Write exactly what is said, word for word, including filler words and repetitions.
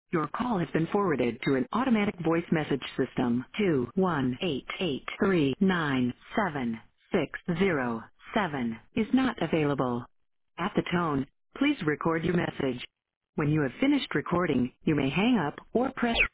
Your call has been forwarded to an automatic voice message system. two one eight eight three nine seven six zero seven is not available. At the tone, please record your message. When you have finished recording, you may hang up or press